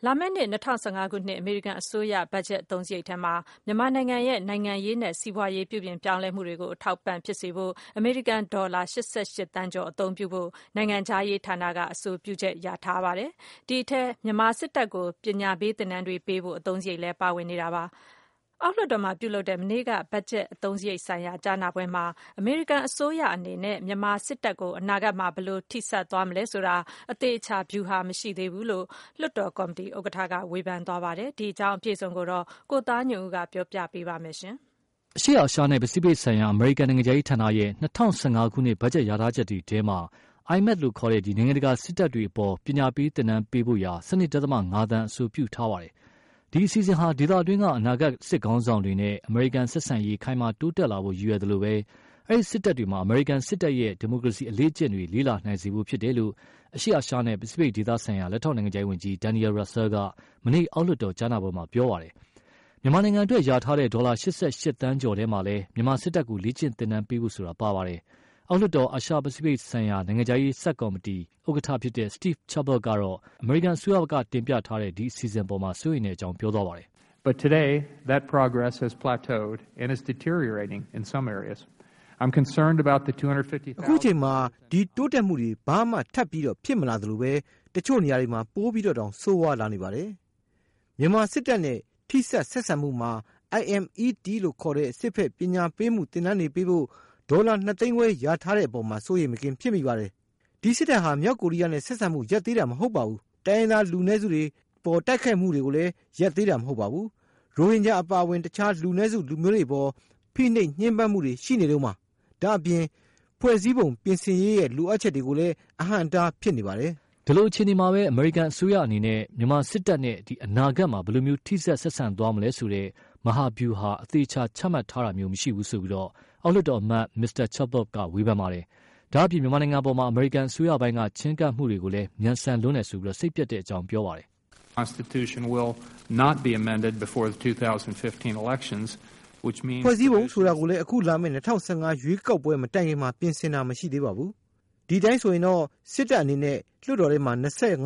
လာမယ့်နှစ်2015ခုနှစ်အမေရိကန်အစိုးရဘတ်ဂျက်အသုံးစရိတ်ထဲမှာမြန်မာနိုင်ငံရဲ့နိုင်ငံရေးနဲ့စီးပွားရေးပြုပြင်ပြောင်းလဲမှုတွေကိုအထောက်ပံ့ဖြစ်စေဖို့အမေရိကန်ဒေါ်လာ88သန်းကျော်အသုံးပြုဖို့နိုင်ငံခြားရေးဌာနကအဆိုပြုချက်ရထားပါတယ်။ဒီအထက်မြန်မာစစ်တပ်ကိုပညာပေးသင်တန်းတွေပေးဖို့အသုံးစရိတ်လည်းပါဝင်နေတာပါ။အောက်လွှတ်တော်မှာပြုလုပ်တဲ့မနေ့ကဘတ်ဂျက်အသုံးစရိတ်ဆိုင်ရာကြားနာပွဲမှာအမေရိကန်အစိုးရအနေနဲ့မြန်မာစစ်တပ်ကိုအနာဂတ်မှာဘယ်လိုထိစပ်သွားမလဲဆိုတာအသေးအချာဗျူဟာမရှိသေးဘူးလို့လွှတ်တော်ကော်မတီဥက္ကဋ္ဌကဝေဖန်သွားပါတယ်။ဒီအကြောင်းအပြည့်အစုံကိုတော့ကိုသားညွန့်ဦးကပြောပြပေးပါမယ်ရှင်။အရှေ့အာရှနဲ့ပစိဖိတ်ဆိုင်ရာအမေရိကန်နိုင်ငံခြားရေးဌာနရဲ့2015ခုနှစ်ဘတ်ဂျက်ရထားချက်တွေထဲမှာIMF လို့ခေါ်တဲ့ဒီနိုင်ငံတကာစစ်တပ်တွေအပေါ်ပညာပေးသင်တန်းပေးဖို့ရာ12.5 သန်းအဆိုပြုထားပါတယ်။ဒီအစီအစဉ်ဟာဒေသတွင်းကအနာဂတ်စစ်ခေါင်းဆောင်တွေနဲ့အမေရိကန်ဆက်ဆံရေးခိုင်မာတိုးတက်လာဖို့ရည်ရွယ်တယ်လို့ပဲအဲဒီစစ်တပ်တွေမှာအမေရိကန်စစ်တပ်ရဲ့ဒီမိုကရေစီအလေးကျင့်တွေလေးလာနိုင်စေဖို့ဖြစ်တယ်လို့အရှေ့အာရှနဲ့ပစိဖိတ်ဒေသဆိုင်ရာလက်ထောက်နိုင်ငံခြားရေးဝန်ကြီး Daniel Russell ကမနေ့အောက်လွှတ်တော်ကြားနာပွဲမှာပြောပါတယ်။မြန်မာနိုင်ငံအတွက်ရထားတဲ့ဒေါ်လာ88သန်းကျော်ထဲမှာလည်းမြန်မာစစ်တပ်ကိုလေ့ကျင့်သင်တန်းပေးဖို့ဆိုတာပါပါတယ်။အောက်လွှတ်တော်အာရှပစိဖိတ်ဆိုင်ရာနိုင်ငံခြားရေးဆပ်ကော်မတီဥက္ကဋ္ဌဖြစ်တဲ့ Steve Chabot ကတော့အမေရိကန်အစိုးရကတင်ပြထားတဲ့ဒီအစီအစဉ်ပေါ်မှာစိုးရိမ်တဲ့အကြောင်းပြောသွားပါတယ်။ But today that progress has plateaued and is deteriorating in some areas. I'm concerned about the 250,000 အခုချိန်မှာဒီတိုးတက်မှုတွေဘာမှထပ်ပြီးတော့ဖြစ်မလာသလိုပဲတချို့နေရာတွေမှာပိုးပြီးတော့တောင်ဆိုးဝါးလာနေပါတယ်။မြန်မာစစ်တပ်နဲ့ထိစပ်ဆက်ဆံမှုမှာ IMET လို့ခေါ်တဲ့စစ်ဖက်ပညာပေးမှုသင်တန်းတွေပေးဖို့ဒေါ်လာ2သိန်းခွဲရထားတဲ့အပေါ်မှာစိုးရိမ်မကင်းဖြစ်မိပါတယ်။ဒီစစ်တပ်ဟာမြောက်ကိုရီးယားနဲ့ဆက်ဆံမှုရပ်သေးတာမဟုတ်ပါဘူး။တိုင်းရင်းသားလူနည်းစုတွေပေါ်တိုက်ခိုက်မှုတွေကိုလည်းရပ်သေးတာမဟုတ်ပါဘူး။ရိုဟင်ဂျာအပါအဝင်တခြားလူနည်းစုလူမျိုးတွေပေါ်ဖိနှိပ်ညှဉ်းပန်းမှုတွေရှိနေတော့မှာဒါအပြင်ဖွဲ့စည်းပုံပြင်ဆင်ရေးရဲ့လိုအပ်ချက်တွေကိုလည်းအဟန့်အတားဖြစ်နေပါတယ်။ဒီလိုအခြေအနေမှာပဲအမေရိကန်အစိုးရအနေနဲ့မြန်မာစစ်တပ်နဲ့ဒီအနာဂတ်မှာဘယ်လိုမျိုးထိစပ်ဆက်ဆံသွားမလဲဆိုတဲ့မဟာဗျူဟာအသေးချာချမှတ်ထားတာမျိုးမရှိဘူးဆိုပြီးတော့အောက်လွှတ်တော်အမတ် Mr. Chabot ကဝေဖန်ပါတယ်။ဒါအပြင်မြန်မာနိုင်ငံပေါ်မှာအမေရိကန်အစိုးရပိုင်းကချဉ်းကပ်မှုတွေကိုလည်းမြန်ဆန်လွန်းတယ်ဆိုပြီးတော့စိတ်ပြတ်တဲ့အကြောင်းပြောပါတယ်။ Constitution will not be amended before the 2015 elections, which means ဖွဲ့စည်းပုံဆိုတာကိုလည်းအခုလာမယ့်2015ရွေးကောက်ပွဲမတိုင်ခင်မှာပြင်ဆင်တာမရှိသေးပါဘူး။ဒီတိုင်းဆိုရင်တော့စစ်တပ်အနေနဲ့လွှတ်တော်ထဲမှာ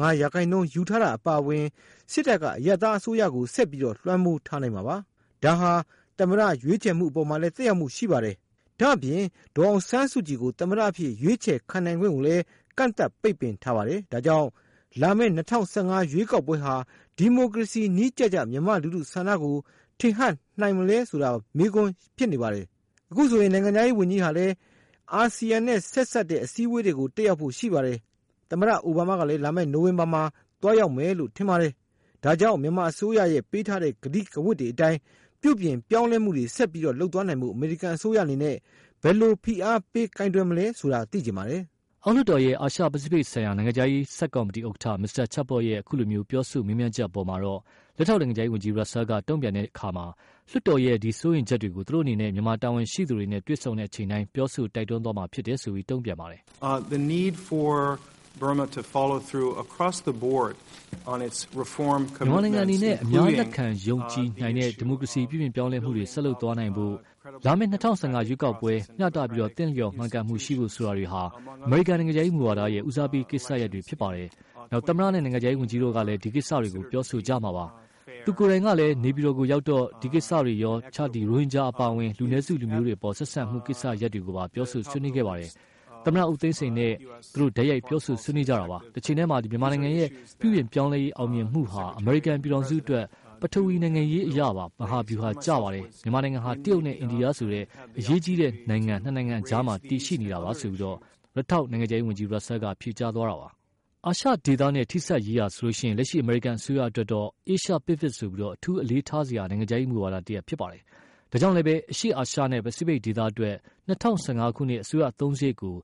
25%ယူထားတာအပါအဝင်စစ်တပ်ကအရပ်သားအစိုးရကိုဆက်ပြီးတော့လွှမ်းမိုးထားနိုင်မှာပါ။ဒါဟာသမ္မတရွေးချယ်မှုအပေါ်မှာလည်းသက်ရောက်မှုရှိပါတယ်။ဒါ့အပြင်ဒေါ်အောင်ဆန်းစုကြည်ကိုသမ္မတအဖြစ်ရွေးချယ်ခံနိုင်ခွင့်ကိုလည်းကန့်သတ်ပိတ်ပင်ထားပါတယ်။ဒါကြောင့်လာမယ့်2015ရွေးကောက်ပွဲဟာဒီမိုကရေစီနည်းကျကျမြန်မာလူထုဆန္ဒကိုထင်ဟပ်နိုင်မလဲဆိုတာမေးခွန်းဖြစ်နေပါတယ်။အခုဆိုရင်နိုင်ငံခြားရေးဝန်ကြီးဟာလည်းအာဆီယံနဲ့ဆက်ဆက်တဲ့အစည်းအဝေးတွေကိုတက်ရောက်ဖို့ရှိပါတယ်။သမ္မတအိုဘားမားကလည်းလာမယ့်နိုဝင်ဘာမှာတွားရောက်မယ်လို့ထင်ပါတယ်။ဒါကြောင့်မြန်မာအစိုးရရဲ့ပေးထားတဲ့ကတိကဝတ်တွေအတိုင်းပြုပြင်ပြောင်းလဲမှုတွေဆက်ပြီးတော့လုပ်သွားနိုင်မှုအမေရိကန်အစိုးရအနေနဲ့ဘယ်လိုဖိအားပေးကင်တွယ်မလဲဆိုတာသိချင်ပါတယ်။အောက်လွှတ်တော်ရဲ့အာရှပစိဖိတ်ဆိုင်ရာနိုင်ငံခြားရေးဆပ်ကော်မတီဥက္ကဋ္ဌ Mr. Chabot ရဲ့အခုလိုမျိုးပြောဆိုမေးမြန်းချက်ပေါ်မှာတော့လက်ထောက်နိုင်ငံခြားရေးဝန်ကြီး Russell ကတုံ့ပြန်တဲ့အခါမှာလွှတ်တော်ရဲ့ဒီစိုးရိမ်ချက်တွေကိုသူတို့အနေနဲ့မြန်မာတာဝန်ရှိသူတွေနဲ့တွေ့ဆုံတဲ့အချိန်တိုင်းပြောဆိုတိုက်တွန်းသွားမှာဖြစ်တယ်ဆိုပြီးတုံ့ပြန်ပါတယ်။ The need for Burma to follow through across the board on its reform commitments မြန်မာနိုင်ငံအနေနဲ့အများလက်ခံယုံကြည်နိုင်တဲ့ဒီမိုကရေစီပြုပြင်ပြောင်းလဲမှုတွေဆက်လုပ်သွားနိုင်ဖို့လာမယ့်2015ရွေးကောက်ပွဲမျှတပြီးတော့တင့်လျော်မှန်ကန်မှုရှိဖို့ဆိုတာတွေဟာအမေရိကန်နိုင်ငံခြားရေးမူဝါဒရဲ့ဦးစားပေးကိစ္စရပ်တွေဖြစ်ပါတယ်။နောက်သမ္မတနဲ့နိုင်ငံခြားရေးဝန်ကြီးတို့ကလည်းဒီကိစ္စတွေကိုပြောဆိုကြမှာပါ။သူကိုယ်တိုင်ကလည်းနေပြည်တော်ကိုရောက်တော့ဒီကိစ္စတွေရောခြားဒီရိုဟင်ဂျာအပါအဝင်လူနည်းစုလူမျိုးတွေပေါ်ဆက်ဆံမှုကိစ္စရပ်တွေကိုပါပြောဆိုဆွေးနွေးခဲ့ပါတယ်။သမ္မတဦးသိန်းစိန်နဲ့သူတို့ဓာတ်ရိုက်ပြောဆိုဆွေးနွေးကြတာပါ။တစ်ချိန်တည်းမှာဒီမြန်မာနိုင်ငံရဲ့ပြုပြင်ပြောင်းလဲရေးအောင်မြင်မှုဟာအမေရိကန်ပြည်ထောင်စုအတွက်ပထဝီနိုင်ငံရေးအရာပါမဟာဗျူဟာကျပါတယ်မြန်မာနိုင်ငံဟာတရုတ်နဲ့အိန္ဒိယဆိုတဲ့အရေးကြီးတဲ့နိုင်ငံနှစ်နိုင်ငံအကြားမှာတည်ရှိနေတာပါဆိုပြီးတော့လက်ထောက်နိုင်ငံခြားရေးဝန်ကြီး Russell ကဖြေကြားသွားတာပါအာရှဒေသနဲ့ထိစပ်ရေးရာဆိုလို့ရှိရင်လက်ရှိအမေရိကန်အစိုးရအတွက်တော့ Asia Pacific ဆိုပြီးတော့အထူးအလေးထားစရာနိုင်ငံခြားရေးမူဝါဒတရပ်ဖြစ်ပါတယ်ဒါကြောင့်လည်းပဲအရှေ့အာရှနဲ့ပစိဖိတ်ဒေသအတွက်2015ခုနှစ်အစိုးရအသုံးစရိတ်ကို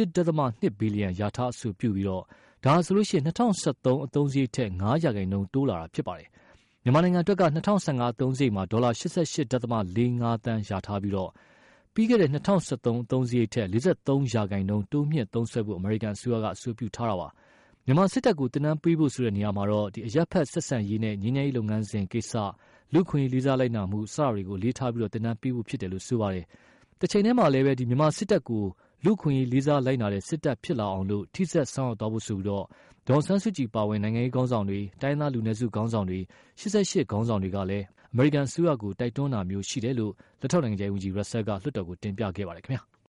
1.2 ဘီလီယံရထားအဆိုပြုပြီးတော့ဒါဆိုလို့ရှိရင်2013အသုံးစရိတ်ထက်9%တိုးလာတာဖြစ်ပါတယ်မြန်မာနိုင်ငံအတွက်က2015အသုံးစရိတ်မှာဒေါ်လာ88.45 သန်းရထားပြီးတော့ပြီးခဲ့တဲ့2013အသုံးစရိတ်ထက်43%တိုးမြင့်သုံးစွဲဖို့အမေရိကန်အစိုးရကအဆိုပြုထားတာပါမြန်မာစစ်တပ်ကိုတင်နန်းပေးဖို့ဆိုတဲ့နေရာမှာတော့ဒီအရက်ဖက်ဆက်ဆံရေးနဲ့ငြိမ်းချမ်းရေးလုပ်ငန်းစဉ်ကိစ္စလူခွင့်လေးစားလိုက်နာမှုစတာတွေကိုလေးထားပြီးတော့တင်နန်းပေးဖို့ဖြစ်တယ်လို့ဆိုပါတယ်တစ်ချိန်တည်းမှာလည်းပဲဒီမြန်မာစစ်တပ်ကိုလူခွင့်ရေးလေးစားလိုက်နာတဲ့စစ်တပ်ဖြစ်လာအောင်လို့ထိစပ်ဆောင်ရွက်သွားဖို့ဆိုပြီးတော့ဒေါ်ဆန်းစုကြည်ပါဝင်နိုင်ငံရေးခေါင်းဆောင်တွေတိုင်းသားလူနည်းစုခေါင်းဆောင်တွေ88ခေါင်းဆောင်တွေကလည်းအမေရိကန်အစိုးရကိုတိုက်တွန်းတာမျိုးရှိတယ်လို့လက်ထောက်နိုင်ငံခြားရေးဝန်ကြီး Russell ကလွှတ်တော်ကိုတင်ပြခဲ့ပါတယ်ခင်ဗျာ။